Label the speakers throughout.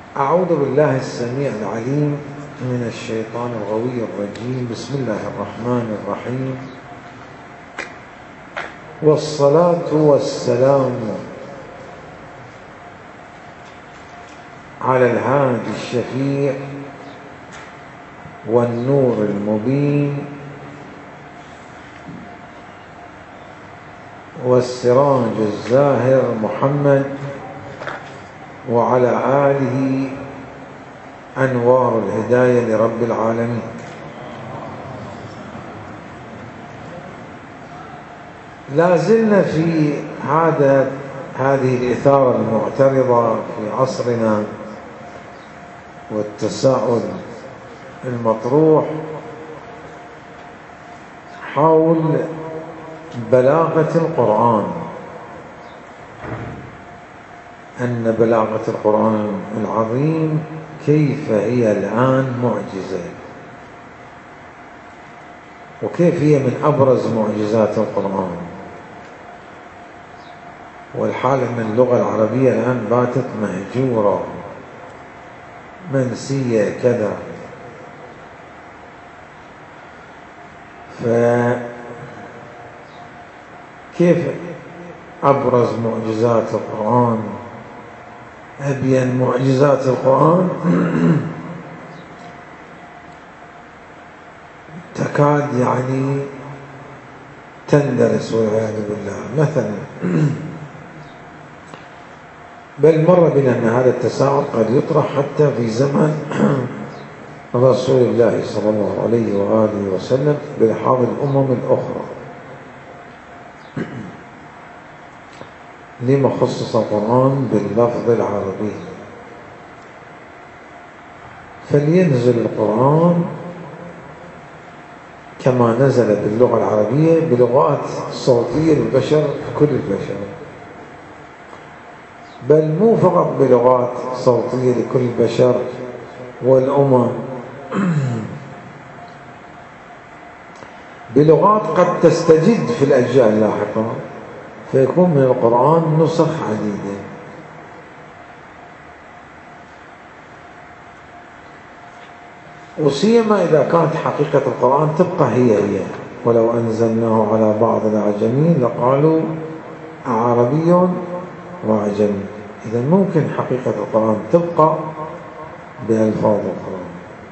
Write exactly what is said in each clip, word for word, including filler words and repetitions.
Speaker 1: أعوذ بالله السميع العليم من الشيطان الغوي الرجيم. بسم الله الرحمن الرحيم، والصلاة والسلام على الهادي الشفيع والنور المبين والسراج الزاهر محمد، وعلى آله أنوار الهداية لرب العالمين. لا زلنا في هذا هذه الإثارة المعترضة في عصرنا والتساؤل المطروح حول بلاغة القرآن، أن بلاغة القرآن العظيم كيف هي الآن معجزة، وكيف هي من أبرز معجزات القرآن، والحال أن اللغة العربية الآن باتت مهجورة منسية كذا. فكيف أبرز معجزات القرآن، أبين معجزات القرآن تكاد يعني تندرس والعياذ بالله. مثلا بل مر بنا أن هذا التساؤل قد يطرح حتى في زمن رسول الله صلى الله عليه وآله وسلم بلحاظ الأمم الأخرى. لما خصص القرآن باللفظ العربي؟ فلينزل القرآن كما نزل باللغة العربية بلغات صوتية للبشر، كل البشر، بل مو فقط بلغات صوتية لكل البشر والأمم، بلغات قد تستجد في الأجيال اللاحقة، فيكون من القرآن نسخ عديدة. وسيما إذا كانت حقيقة القرآن تبقى هي هي، ولو أنزلناه على بعض الأعجمين لقالوا أعربي وأعجمي. إذا ممكن حقيقة القرآن تبقى بألفاظ القرآن.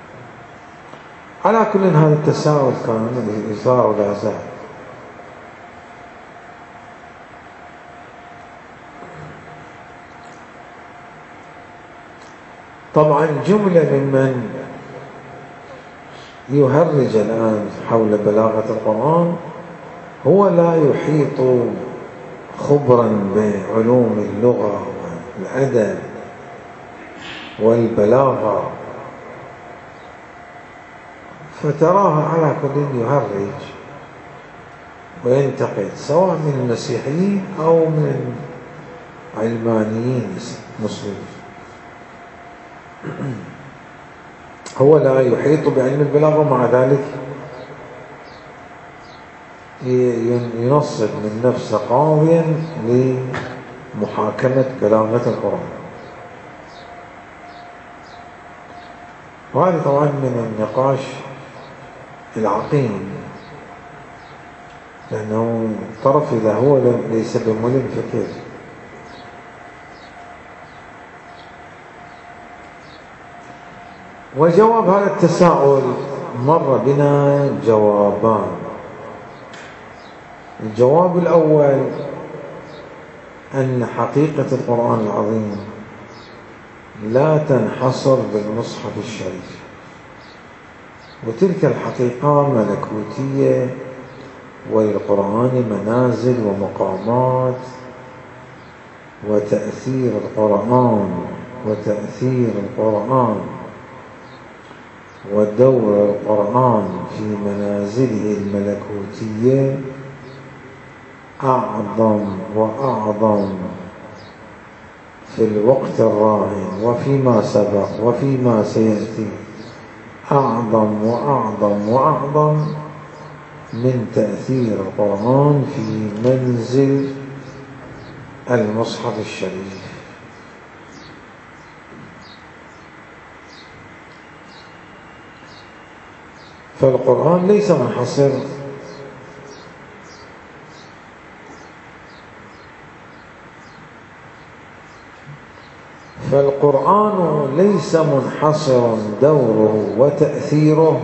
Speaker 1: على كل هذا التساؤل كان للإثارة ولا زال. طبعا جملة ممن يهرج الآن حول بلاغة القرآن هو لا يحيط خبرا بعلوم اللغة والأدب والبلاغة، فتراه على كل يهرج وينتقد، سواء من المسيحيين أو من علمانيين مسلمين. هو لا يحيط بعلم البلاغة، ومع ذلك ينصب من نفسه قاضيا لمحاكمة بلاغة القرآن. وهذا طبعا من النقاش العقيم، لأنه الطرف إذا هو ليس بملم فكيف. وجواب هذا التساؤل مر بنا جوابان. الجواب الأول أن حقيقة القرآن العظيم لا تنحصر بالمصحف الشريف، وتلك الحقيقة ملكوتية، وللقرآن منازل ومقامات، وتأثير القرآن وتأثير القرآن ودور القرآن في منازله الملكوتية أعظم وأعظم في الوقت الراهن وفيما سبق وفيما سيأتي، أعظم وأعظم وأعظم من تأثير القرآن في منزل المصحف الشريف. فالقرآن ليس منحصر فالقرآن ليس منحصرا دوره وتأثيره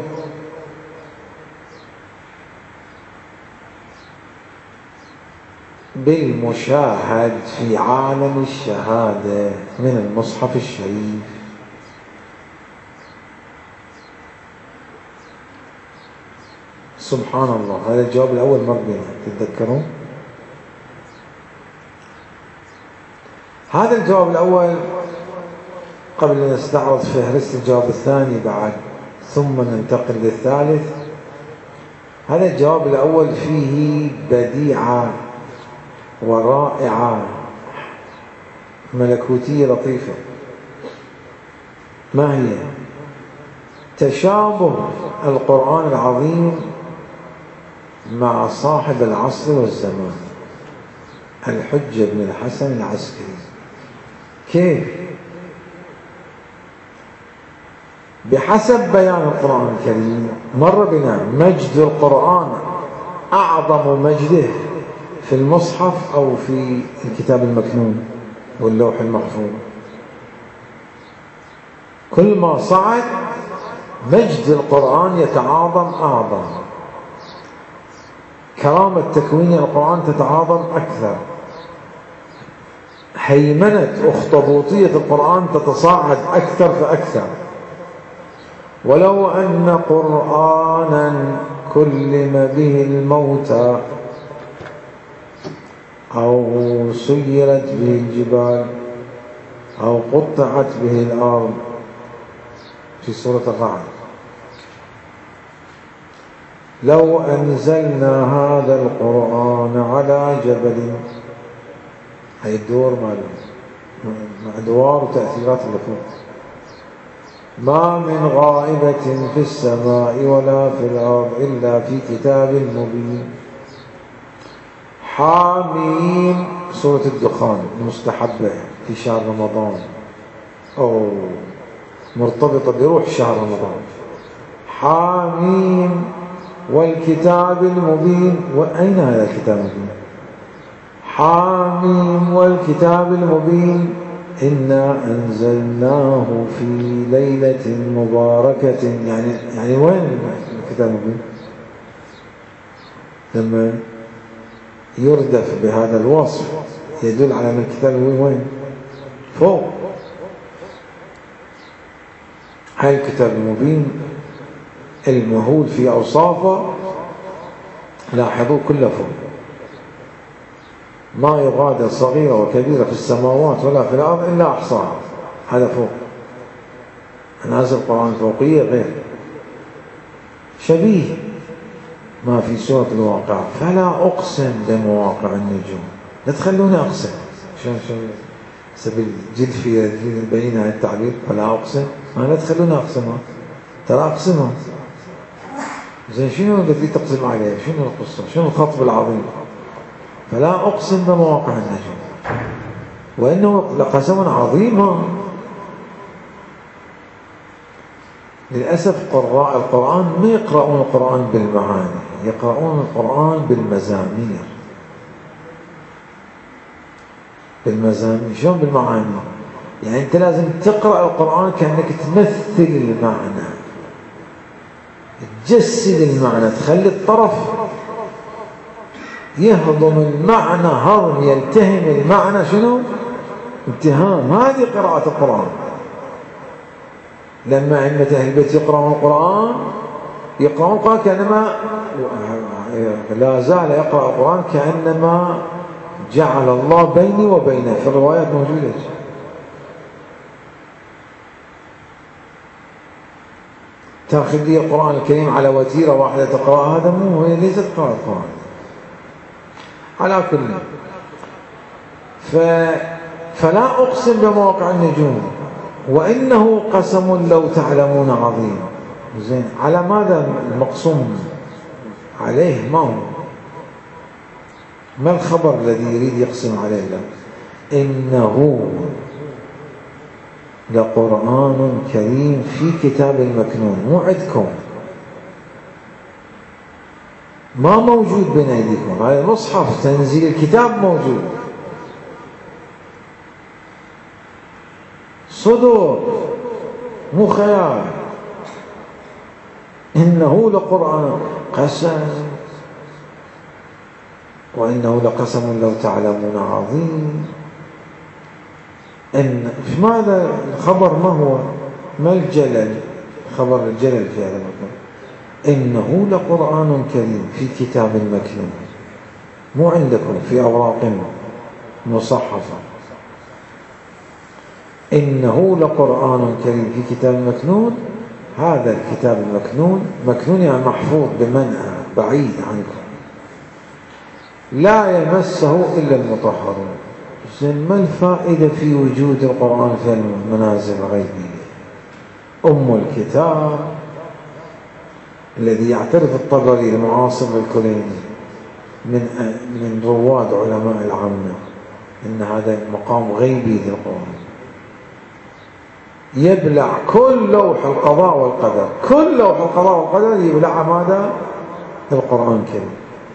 Speaker 1: بالمشاهد في عالم الشهادة من المصحف الشريف. سبحان الله، هذا الجواب الأول مر بنا، تتذكرون؟ هذا الجواب الأول قبل أن نستعرض فهرست الجواب الثاني بعد ثم ننتقل للثالث. هذا الجواب الأول فيه بديعة ورائعة ملكوتية لطيفة. ما هي؟ تشابه القرآن العظيم مع صاحب العصر والزمان الحجة بن الحسن العسكري. كيف؟ بحسب بيان القرآن الكريم مر بنا مجد القرآن أعظم مجده في المصحف أو في الكتاب المكنون واللوح المحفوظ. كل ما صعد مجد القرآن يتعاظم أعظم، كرامة تكوين القرآن تتعاظم أكثر، هيمنة أخطبوطية القرآن تتصاعد أكثر فأكثر. ولو أن قرآنا كلم به الموتى أو سيرت به الجبال أو قطعت به الأرض في سورة الرعد، لو أنزلنا هذا القرآن على جبل، هي الدور مع أدوار وتأثيرات اللي فوق، ما من غائبة في السماء ولا في الأرض إلا في كتاب مبين. حاميم سورة الدخان المستحبة في شهر رمضان أو مرتبطة بروح شهر رمضان. حاميم والكتاب المبين. وأين هذا الكتاب المبين؟ حاميم والكتاب المبين إنا أنزلناه في ليلة مباركة. يعني يعني وين الكتاب المبين؟ لما يردف بهذا الوصف يدل على أن الكتاب المبين وين؟ فوق. هاي الكتاب المبين المهول في أوصافه لاحظوا كله فوق، ما يغادر صغيرة وكبيرة في السماوات ولا في الأرض إلا أحصاها. هذا فوق. نازل القرآن الفوقية غير شبيه ما في سورة الواقع. فلا أقسم بمواقع النجوم. لا تخلوني أقسم. شلون شلون سبيل جلفية بين هذا التعبير فلا أقسم. ما لا تخلوني أقسمها، ترى أقسمها. زين شنو الذي تقسم عليه؟ شنو القصة؟ شنو الخطب العظيم؟ فلا أقسم بمواقع النجوم وإنه لقسم عظيم. للأسف قراء القرآن ما يقرؤون القرآن بالمعاني، يقرؤون القرآن بالمزامير. بالمزامير شلون بالمعاني؟ يعني أنت لازم تقرأ القرآن كأنك تمثل المعنى، تجسد المعنى، تخلي الطرف يهضم المعنى هضم، يلتهم المعنى شنو؟ التهام. هذه قراءة القرآن. لما أئمة أهل البيت يقرأون القرآن يقرأون القرآن كأنما لا زال يقرأ القرآن كأنما جعل الله بيني وبينه. في الروايات موجودة. تأخذ لي القرآن الكريم على وتيرة واحدة تقرأها، هذا مو، هي ليست قراءة القرآن. على كل ف... فلا أقسم بمواقع النجوم وإنه قسم لو تعلمون عظيم. زين، على ماذا المقسوم عليه؟ ما هو ما الخبر الذي يريد يقسم عليه؟ لا، إنه لقرآن كريم في كتاب مكنون. مو عندكم، ما موجود بين أيديكم، هذا المصحف تنزيل الكتاب موجود، صدور مو خيال. إنه لقرآن قسم وإنه لقسم لو تعلمون عظيم. إن ماذا الخبر؟ ما هو ما الجلل؟ خبر الجلل في هذا المكان. إنه لقرآن كريم في كتاب مكنون، مو عندكم في أوراق مصحفة. إنه لقرآن كريم في كتاب مكنون. هذا الكتاب المكنون، مكنون يعني محفوظ بمنأى بعيد عنكم، لا يمسه إلا المطهرون. ما الفائدة في وجود القرآن في المنازل الغيبية؟ أم الكتاب الذي يعترف الطبري المعاصر للكليني من من رواد علماء العامة إن هذا مقام غيبي للقرآن، يبلع كل لوح القضاء والقدر، كل لوح القضاء والقدر يبلع ماذا؟ القرآن الكريم.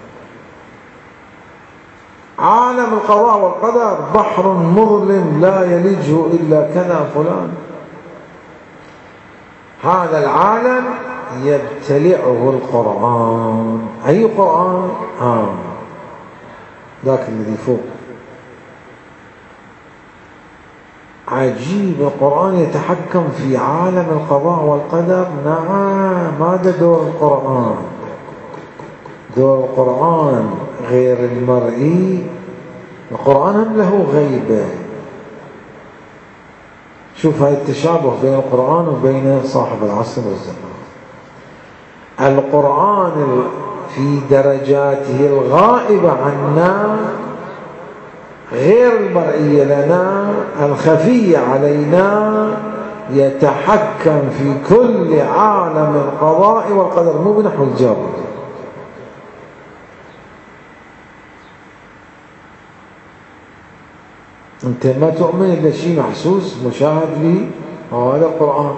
Speaker 1: عالم القضاء والقدر بحر مظلم لا يلجه إلا كذا فلان. هذا العالم يبتلعه القرآن. أي قرآن؟ آه ذاك الذي فوق. عجيب، القرآن يتحكم في عالم القضاء والقدر. نعم، هذا دور القرآن. دور القرآن غير المرئي. القرآن هم له غيبة. شوف هاي التشابه بين القرآن وبين صاحب العصر والزمان. القرآن في درجاته الغائبة عنا غير المرئية لنا الخفية علينا، يتحكم في كل عالم القضاء والقدر، مو بنحو الجر. أنت ما تؤمن إلا شيء محسوس مشاهد لي، هذا القرآن.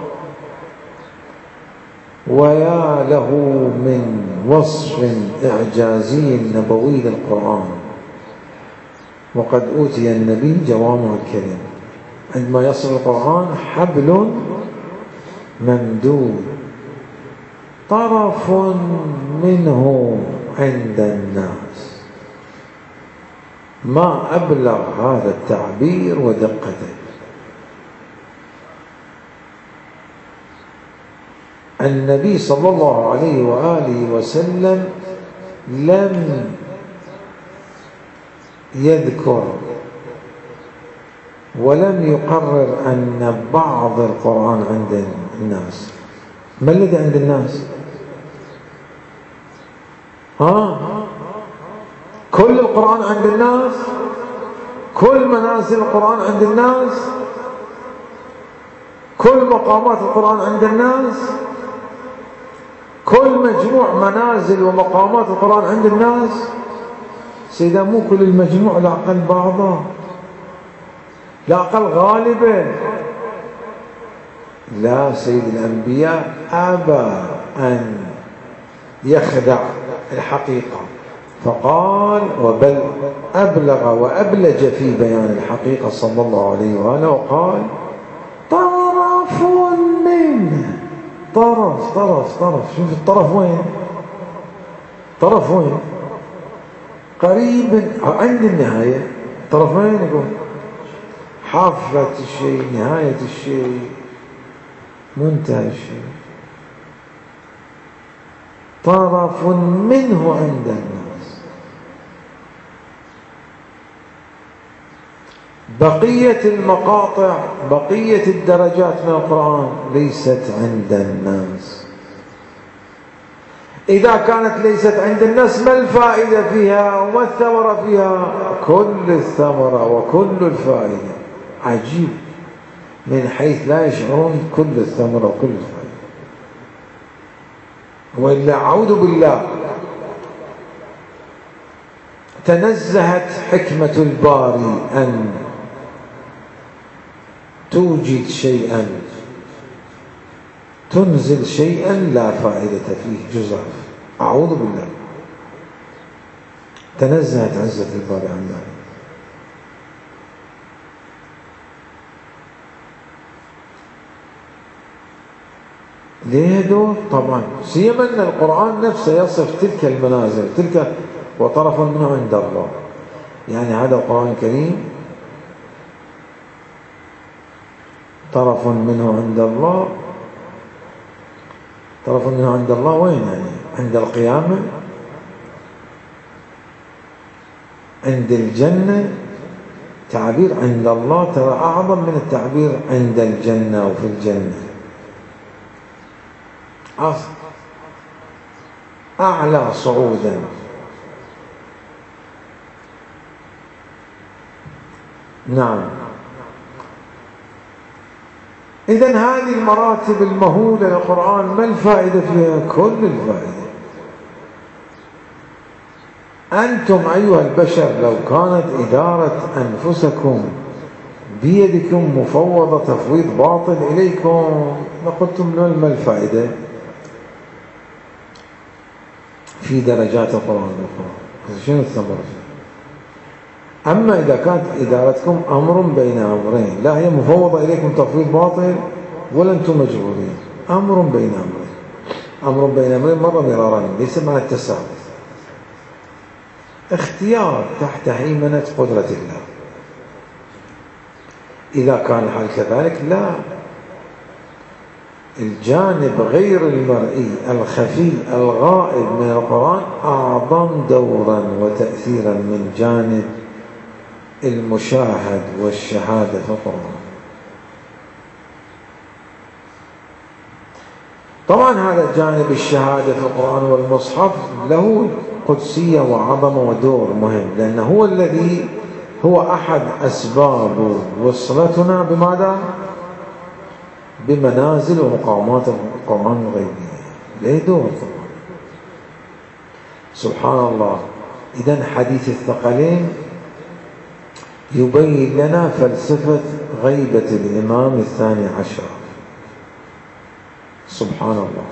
Speaker 1: ويا له من وصف إعجازي نبوي للقرآن. وقد أوتي النبي جوامع الكلم. عندما يصل القرآن حبل ممدود طرف منه عند الناس. ما أبلغ هذا التعبير ودقته. النبي صلى الله عليه وآله وسلم لم يذكر ولم يقرر أن بعض القرآن عند الناس. ما الذي عند الناس؟ ها؟ كل القرآن عند الناس؟ كل منازل القرآن عند الناس؟ كل مقامات القرآن عند الناس؟ كل مجموع منازل ومقامات القرآن عند الناس؟ سيدا مو كل المجموع، لا أقل بعضه، لا أقل غالبا. لا، سيد الأنبياء أبى أن يخدع الحقيقة، فقال وبل أبلغ وأبلج في بيان الحقيقة صلى الله عليه وآله، وقال طرف منه. طرف طرف طرف شوف الطرف وين؟ طرف وين؟ قريب عند النهاية. طرف وين يقول؟ حافة الشيء، نهاية الشيء، منتهى الشيء. طرف منه عند الناس. بقية المقاطع، بقية الدرجات من القرآن ليست عند الناس. إذا كانت ليست عند الناس ما الفائدة فيها وما الثمرة فيها؟ كل الثمرة وكل الفائدة. عجيب، من حيث لا يشعرون كل الثمرة وكل الفائدة. وإلا أعوذ بالله، تنزهت حكمة الباري أن توجد شيئا، تنزل شيئا لا فائدة فيه، جزاف. أعوذ بالله. تنزهت عزة الباري عن ذلك. ليه دور؟ طبعا سيما أن القرآن نفسه يصف تلك المنازل، تلك وطرف منه عند الله. يعني هذا القرآن الكريم طرف منه عند الله، طرف منه عند الله وين؟ يعني عند القيامة، عند الجنة. تعبير عند الله ترى أعظم من التعبير عند الجنة وفي الجنة، أعلى صعودا. نعم. إذن هذه المراتب المهولة للقرآن ما الفائدة فيها؟ كل الفائدة. أنتم أيها البشر لو كانت إدارة أنفسكم بيدكم مفوضة تفويض باطل إليكم لقلتم ما الفائدة في درجات القرآن والقرآن؟ شنو الثمرة فيه؟ أما إذا كانت إدارتكم أمر بين أمرين، لا هي مفوضة إليكم تفويض باطل ولا أنتم مجبورين، أمر بين أمرين. أمر بين أمرين مرة مرارا، ليس مع التساوي، اختيار تحت هيمنة قدرة الله. إذا كان الحال كذلك لا، الجانب غير المرئي الخفي الغائب من القرآن أعظم دورا وتأثيرا من جانب المشاهد والشهادة في القرآن. طبعا هذا جانب الشهادة في القرآن والمصحف له قدسية وعظمة ودور مهم، لأنه هو الذي هو أحد أسباب وصلتنا بماذا؟ بمنازل ومقامات القرآن الغيبية. له دور طبعا. سبحان الله. إذن حديث الثقلين يبين لنا فلسفة غيبة الإمام الثاني عشر. سبحان الله.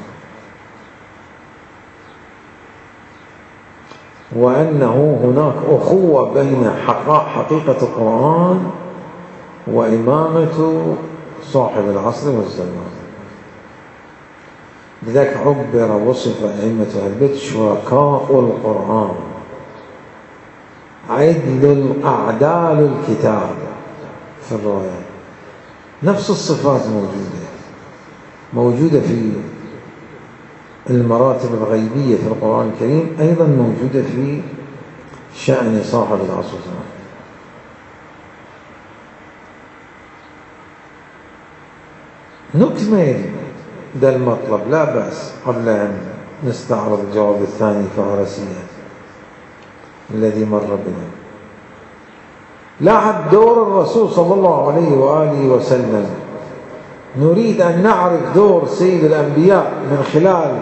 Speaker 1: وأنه هناك أخوة بين حقيقة القرآن وإمامة صاحب العصر والزمان. لذلك عبر وصف أئمة أهل البيت شركاء القرآن، عدل أعدال الكتاب في الروايات. نفس الصفات موجودة موجودة في المراتب الغيبية في القرآن الكريم، أيضا موجودة في شأن صاحب العصر والزمان. نكمل ده المطلب لا بأس قبل أن نستعرض الجواب الثاني الفهرسية الذي مر بنا. لاحظ دور الرسول صلى الله عليه وآله وسلم. نريد أن نعرف دور سيد الأنبياء من خلال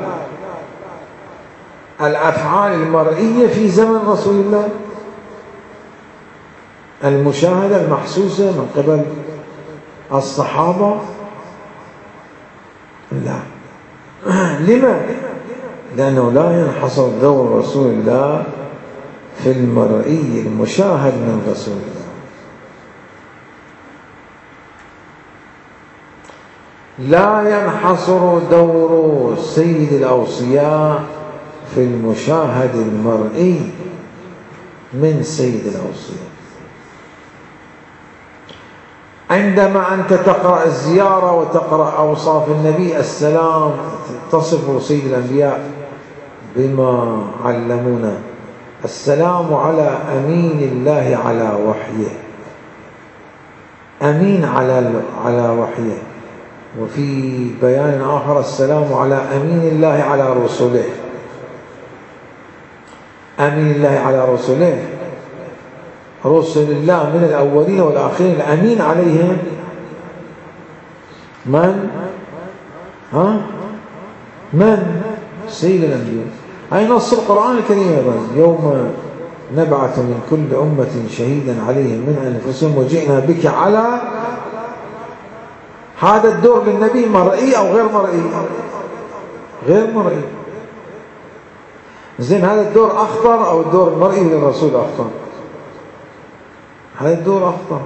Speaker 1: الأفعال المرئية في زمن رسول الله، المشاهدة المحسوسة من قبل الصحابة. لا. لما؟ لأنه لا ينحصر دور رسول الله في المرئي المشاهد من رسول الله. لا ينحصر دور سيد الأوصياء في المشاهد المرئي من سيد الأوصياء. عندما أنت تقرأ الزيارة وتقرأ أوصاف النبي السلام، تصف سيد الأنبياء بما علمونا: السلام على أمين الله على وحيه، أمين على على وحيه. وفي بيان آخر: السلام على أمين الله على رسله. أمين الله على رسله، رسل الله من الأولين والآخرين، الأمين عليهم من؟ ها؟ من؟ سيد الأنبياء. أي نص القرآن الكريم أيضا: يوم نبعث من كل أمة شهيدا عليهم من أنفسهم وجئنا بك على. هذا الدور للنبي مرئي أو غير مرئي؟ غير مرئي. زين هذا الدور أخطر أو الدور المرئي للرسول أخطر؟ هذا الدور أخطر.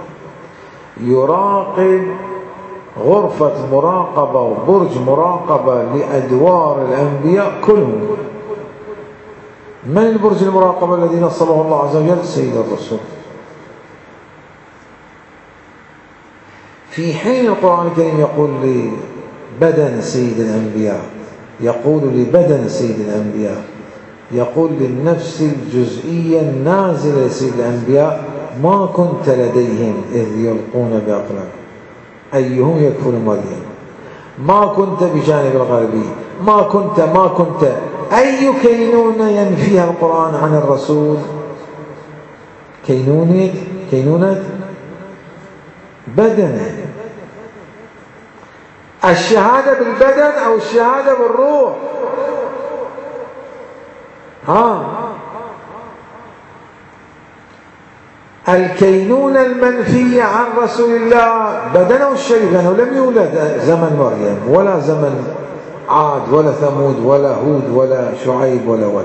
Speaker 1: يراقب غرفة مراقبة وبرج مراقبة لأدوار الأنبياء كلهم. من البرج المراقبة الذي نصره الله عز وجل؟ سيد الرسول. في حين القرآن الكريم يقول لبدن سيد الأنبياء، يقول لبدن سيد الأنبياء، يقول للنفس الجزئية النازلة لسيد الأنبياء: ما كنت لديهم إذ يلقون بأقلام أيهم يكفل مريم، ما كنت بجانب الغربي، ما كنت ما كنت. أي كينونة ينفيها القرآن عن الرسول؟ كينونة كينونة بدنه. الشهادة بالبدن أو الشهادة بالروح؟ ها الكينونة المنفية عن رسول الله بدنه الشريف، لأنه لم يولد زمن مريم ولا زمن عاد ولا ثمود ولا هود ولا شعيب ولا ولا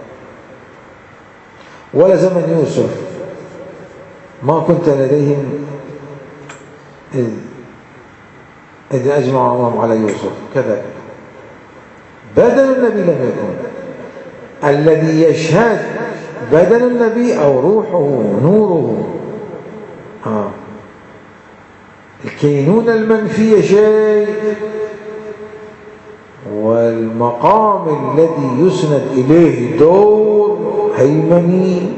Speaker 1: ولا زمن يوسف. ما كنت لديهم إذ, إذ أجمعوا أمرهم على يوسف كذا. بدن النبي لم يكن. الذي يشهد بدن النبي أو روحه نوره. آه. الكينونة المنفية شيء، والمقام الذي يسند إليه دور هيمني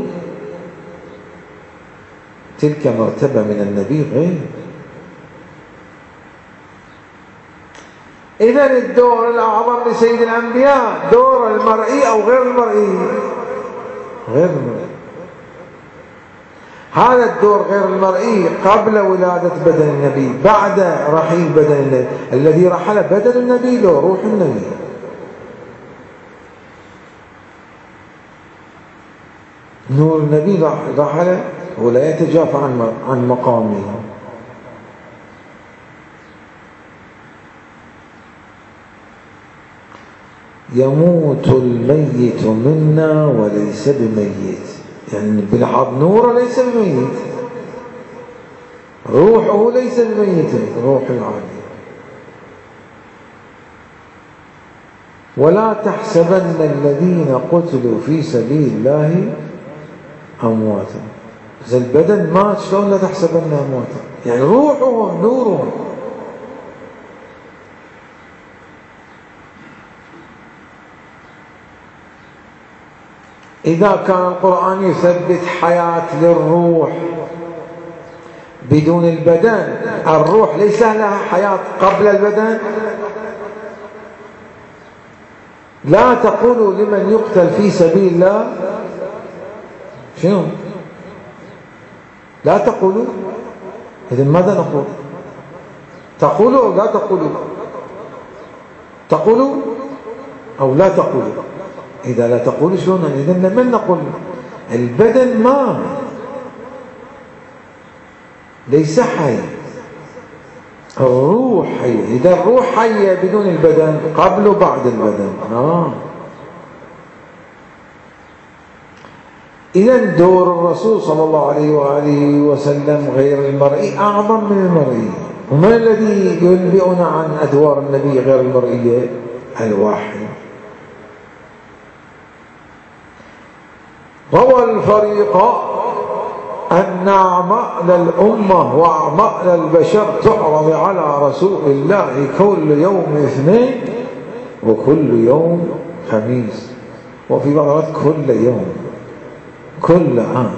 Speaker 1: تلك مرتبة من النبي غير. إذن الدور الأعظم لسيد الأنبياء دور المرئي أو غير المرئي؟ غير المرئي. هذا الدور غير المرئي قبل ولادة بدن النبي، بعد رحيل بدن النبي. الذي رحل بدن النبي له روح النبي. نور النبي رحل ولا يتجافى عن عن مقامه. يموت الميت منا وليس بميت، يعني بلحظ نوره ليس بميت، روحه ليس بميت، روح العالي. ولا تحسبن الذين قتلوا في سبيل الله أمواتا. إذا البدن مات شلون لا تحسبن أمواتا؟ يعني روحه نوره. إذا كان القرآن يثبت حياة للروح بدون البدن، الروح ليس لها حياة قبل البدن. لا تقولوا لمن يقتل في سبيل الله شنو؟ لا تقولوا. إذن ماذا نقول؟ تقولوا أو لا تقولوا؟ تقولوا أو لا تقولوا؟ إذا لا تقولوا شلون؟ إذن لمن نقول؟ البدن ما ليس حي، الروح حية. إذا الروح حية بدون البدن قبل وبعد البدن. آه. إذا دور الرسول صلى الله عليه وآله وسلم غير المرئي أعظم من المرئي. ومن الذي ينبئنا عن أدوار النبي غير المرئية؟ الوحي. روى الفريق أن أعمال الأمة وأعمال البشر تعرض على رسول الله كل يوم اثنين وكل يوم خميس، وفي بعض الوقت كل يوم، كل عام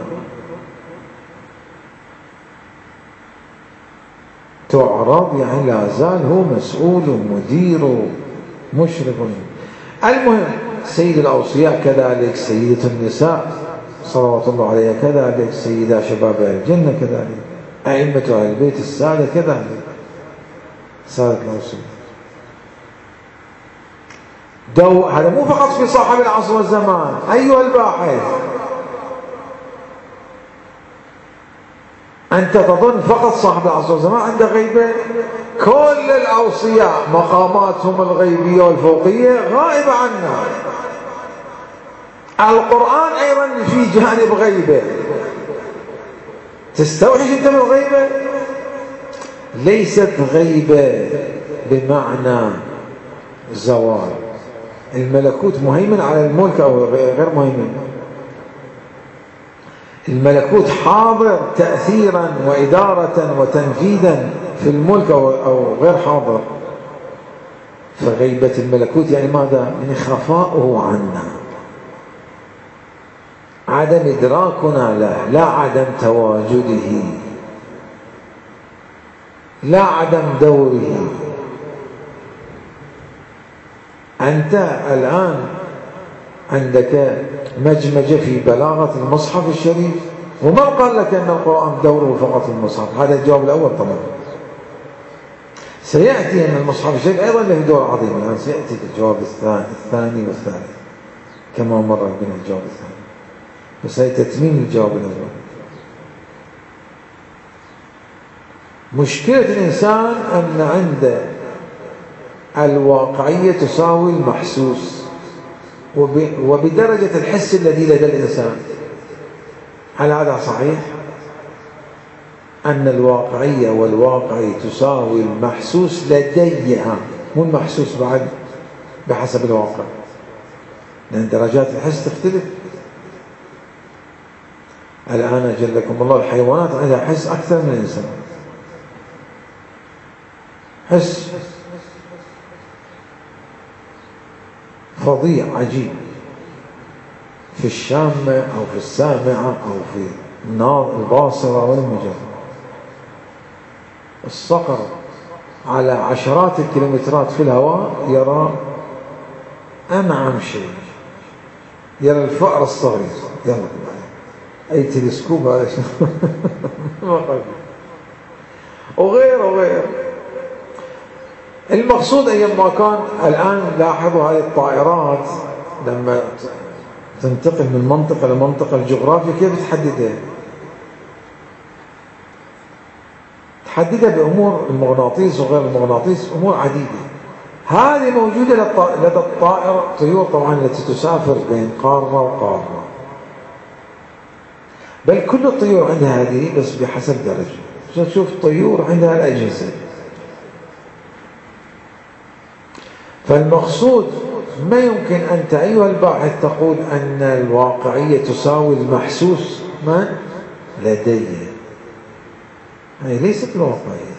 Speaker 1: تعرض. يعني لا زال هو مسؤول ومدير مشرف. المهم سيد الأوصياء كذلك، سيدة النساء صلوات الله عليها كذلك، سيدة شباب الجنة كذلك، أئمة أهل البيت السادة كذلك، سادة الأوصياء. دو هذا مو فقط في صاحب العصر والزمان. أيها الباحث، أنت تظن فقط صاحب العصر والزمان عنده غيبة؟ كل الأوصياء مقاماتهم الغيبية والفوقية غائبة عنا. القرآن أيضا في جانب غيبة. تستوحش أنت من الغيبة؟ ليست غيبة بمعنى زوال. الملكوت مهيمن على الملك أو غير مهيمن؟ الملكوت حاضر تأثيرا وإدارة وتنفيذا في الملك أو غير حاضر. فغيبة الملكوت يعني ماذا؟ من خفاؤه عنا، عدم إدراكنا له، لا عدم تواجده، لا عدم دوره. أنت الآن عندك مجمجة في بلاغة المصحف الشريف، وما قال لك أن القرآن دوره فقط في المصحف. هذا الجواب الأول. طبعا سيأتي أن المصحف الشريف أيضا له دور عظيم، الآن سيأتي في الجواب الثاني والثالث كما مر بنا الجواب الثاني، وسيأتي تتميم الجواب الأول. مشكلة الإنسان أن عنده الواقعية تساوي المحسوس، وبدرجة الحس الذي لدى الإنسان. هل هذا صحيح؟ أن الواقعية والواقعي تساوي المحسوس لديها، مو المحسوس بعد بحسب الواقع، لأن درجات الحس تختلف. الآن جلكم الله الحيوانات عندها حس أكثر من الإنسان، حس فظيع عجيب في الشامة أو في السامعة أو في الباصرة والمجرد. الصقر على عشرات الكيلومترات في الهواء يرى أنعم شيء، يرى الفأر الصغير. يلا أي تلسكوب هذا ما قبل وغير وغير. المقصود أيما كان، الآن لاحظوا هذه الطائرات لما تنتقل من منطقة لمنطقة الجغرافيا كيف تحددها؟ تحددها بأمور المغناطيس وغير المغناطيس، أمور عديدة. هذه موجودة لدى الطائرة، الطيور طبعا التي تسافر بين قارة وقارة، بل كل الطيور عندها هذه بس بحسب درجة. تشوف طيور عندها الأجهزة. فالمقصود ما يمكن أنت أيها الباحث تقول أن الواقعية تساوي المحسوس ما لديه. هذه ليست الواقعية.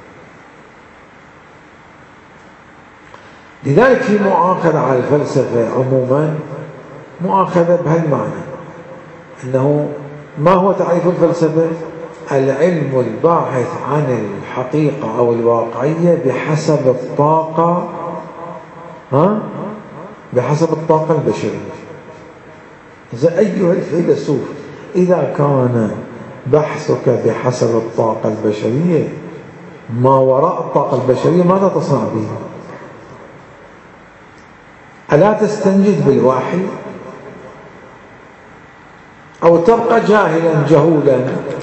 Speaker 1: لذلك في مؤاخذة على الفلسفة عموما، مؤاخذة بهالمعنى أنه ما هو تعريف الفلسفة؟ العلم الباحث عن الحقيقة أو الواقعية بحسب الطاقة، ها؟ بحسب الطاقة البشرية. إذا أيها الفيلسوف إذا كان بحثك بحسب الطاقة البشرية، ما وراء الطاقة البشرية ماذا تصنع به؟ ألا تستنجد بالوحي؟ أو تبقى جاهلا جهولا؟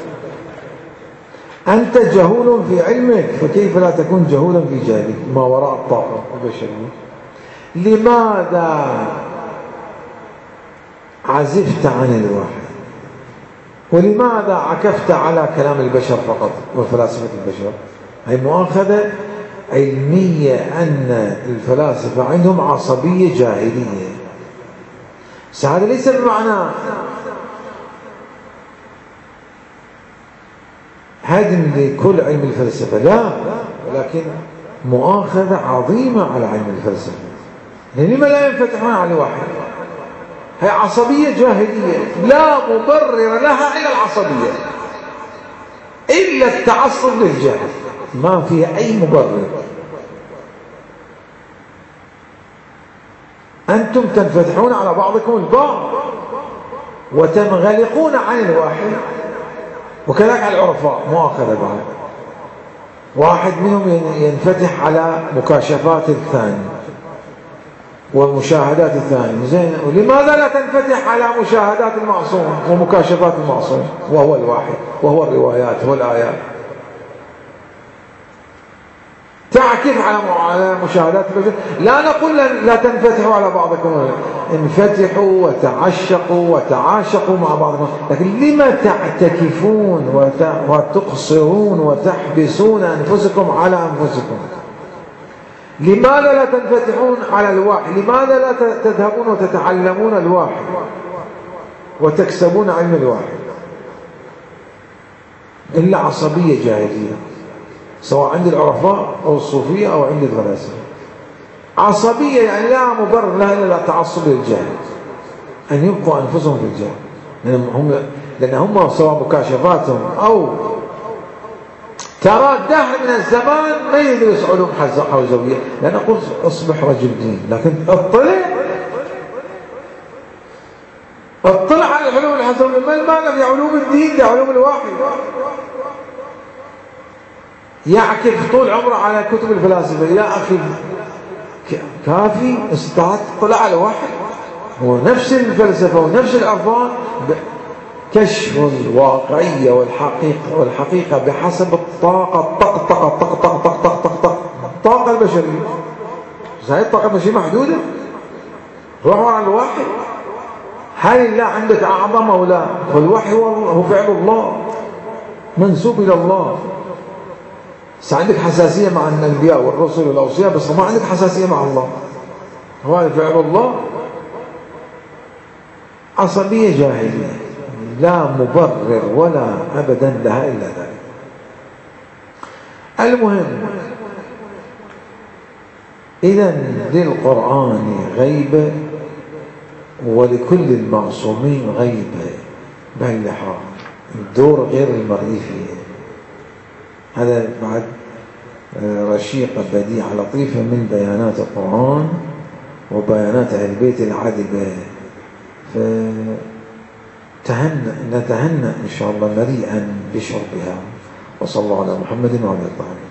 Speaker 1: أنت جهول في علمك، فكيف لا تكون جهولا في جهلك ما وراء الطاقة البشرية؟ لماذا عزفت عن الوحي؟ ولماذا عكفت على كلام البشر فقط وفلاسفة البشر؟ هي مؤاخذة علمية أن الفلاسفة عندهم عصبية جاهلية. هذا ليس بمعنى هدم لكل علم الفلسفة، لا، ولكن مؤاخذة عظيمة على علم الفلسفة. لما لا ينفتحون على الوحي؟ هي عصبية جاهلية لا مبرر لها إلا العصبية، إلا التعصب للجهل، ما فيها أي مبرر. أنتم تنفتحون على بعضكم البعض وتنغلقون عن الوحي، وكذلك على العرفاء مؤاخذة بعد. واحد منهم ينفتح على مكاشفات الثاني ومشاهدات الثاني، زين، ولماذا لا تنفتح على مشاهدات المعصوم ومكاشفات المعصوم وهو الواحد وهو الروايات والآيات؟ تعكف على مشاهدات البشر. لا نقول لا تنفتحوا على بعضكم، انفتحوا وتعشقوا وتعاشقوا مع بعضكم، لكن لما تعتكفون وتقصرون وتحبسون أنفسكم على أنفسكم؟ لماذا لا تنفتحون على الواحد؟ لماذا لا تذهبون وتتعلمون الواحد وتكسبون علم الواحد؟ إلا عصبية جاهلية، سواء عند العرفاء أو الصوفية أو عند الفلاسفة. عصبية يعني لا مبرر لها إلا التعصب للجهل، أن يبقوا أنفسهم في الجهل، لأن هم, لأن هم سواء مكاشفاتهم أو ترى دهر من الزمان ما يدرس علوم حوزوية، لأن أقول أصبح رجل دين، لكن اطلع اطلع على العلوم الحوزوية، ما المعنى في علوم الدين؟ ده علوم الواحد. يعكف طول عمره على كتب الفلاسفة. يا أخي كافي استطعت تطلع على واحد، هو نفس الفلسفة ونفس العرفان، كشف الواقعية والحقيقة والحقيقة بحسب الطاقة الطق طق طق طق طق طق طق طق الطاقة البشرية. صحيح الطاقة البشرية محدودة، روح على الواحد. هل الله عندك أعظم أو لا؟ والوحي هو فعل الله منسوب إلى الله. بس عندك حساسية مع الأنبياء والرسل والأوصياء، بس ما عندك حساسية مع الله، هو فعل الله. عصبية جاهلية لا مبرر ولا أبدا لها إلا ذلك. المهم، إذن للقرآن غيبة ولكل المعصومين غيبة بالإحرام، الدور غير المرئي فيه. هذا بعد رشيقة بديعة لطيفة من بيانات القرآن وبيانات أهل البيت العذبة. فتهنأ نتهنأ إن شاء الله مريئا بشربها. وصلى الله على محمد وعلى آله.